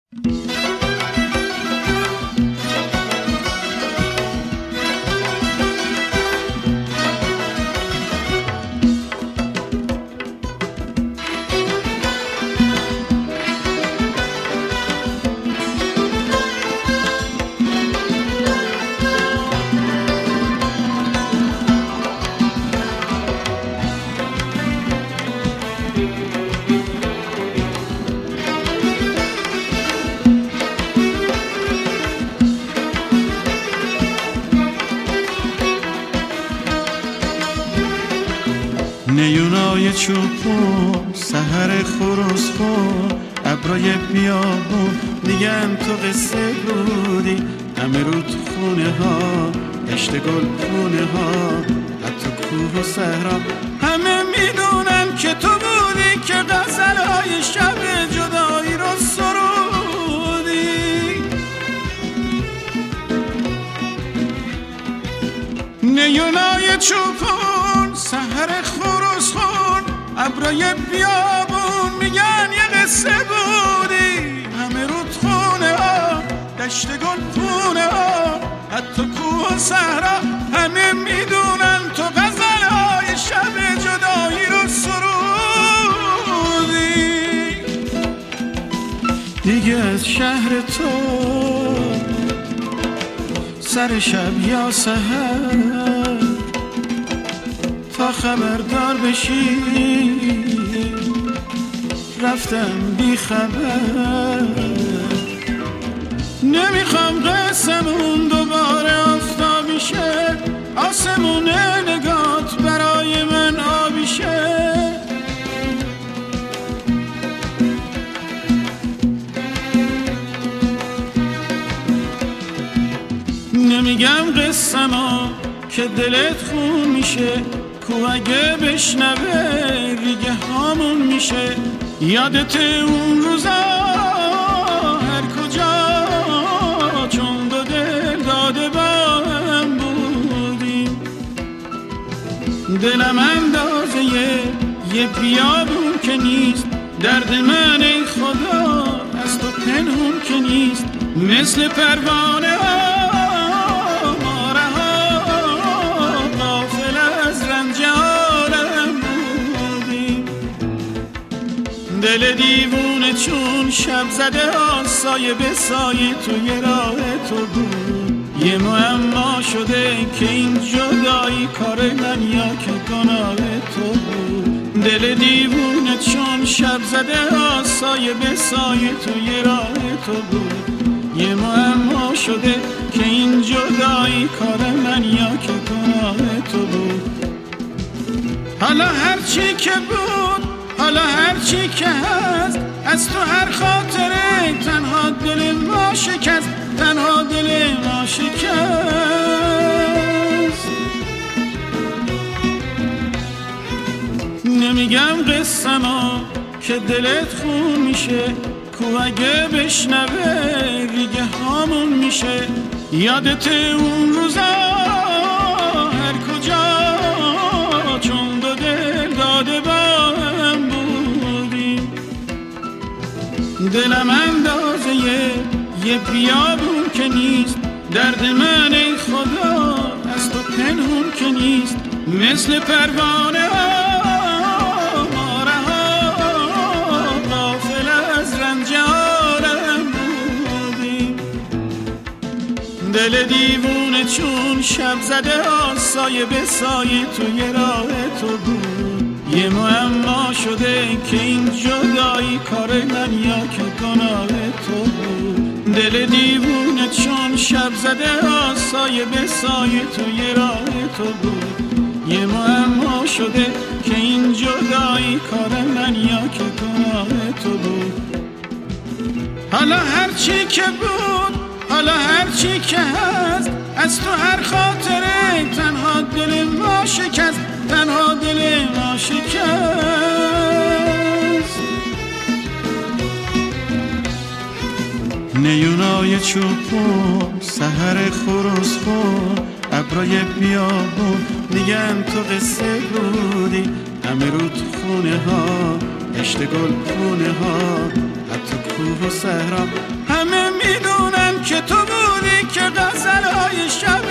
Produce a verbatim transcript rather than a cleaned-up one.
نیونای چوبون سحر خروس خون ابرای بیابون میگن تو قصه بودی همه رو تو خونه ها دشت گل خونه ها حتی کوه و صحرا همه میدونن که تو بودی که غزلهای شب جدایی رو سرودی. نیونای چوبون سحر خروس خون ابرای بیابون میگن یه قصه بودی همه رود خونه ها دشت گل خونه ها حتی کوه و صحرا همه میدونن تو غزلهای شب جدایی رو سرودی. دیگه از شهر تو سر شب یا سحر تا خبردار بشی رفتم بی خبر. نمیخوام قسمون دوباره آفتابی شه آسمون نگات برای من آبی شه. نمیگم قسمو که دلت خون میشه کو اگه بشنوه ریگه هامون میشه. یادت اون روزا هر کجا چون دو دل داده با هم بودیم. دلم اندازه یه بیابون که نیست درد من ای خدا از تو پنهون که نیست. مثل پروانه ها دل دیوونه چون شب زده آسایه به سایه توی راه تو بود. یه معما شده که این جدایی کار من یا که گناه تو بود. دل دیوونه چون شب زده آسایه به سایه توی راه تو بود. یه معما شده که این جدایی کار من یا که گناه تو بود. حالا هرچی که بود حالا هرچی که هست از تو هر خاطره تنها دل ما شکست تنها دل ما شکست. نمیگم قسمو که دلت خون میشه کو اگه بشنوه ریگه هامون میشه. یادت اون روزا هر کجا چون دو دل داده با دلم اندازه یه بیابون که نیست درد من ای خدا از تو پنهون که نیست. مثل پروانه ها ماره ها غافل از رنج عالم بودیم. دل دیوونه چون شب زده آسایه به سایه توی راه تو بود. یه معما شده که این جدایی کار من یا که گناه تو بود. دل دیوونه چون شب زده آسایه به سایه توی راه تو بود. یه معما شده که این جدایی کار من یا که گناه تو بود. حالا هرچی که بود حالا هرچی که هست از تو هر خاطره تنها دل ما شکست تنها دل ما شکست. نیونای چوبون سحر خروس خون ابرای بیابون میگن تو قصه بودی همه رو تو خونه ها دشت گل خونه ها حتی کوه و صحرا. همه میدونن که تو بودی که غزلهای شب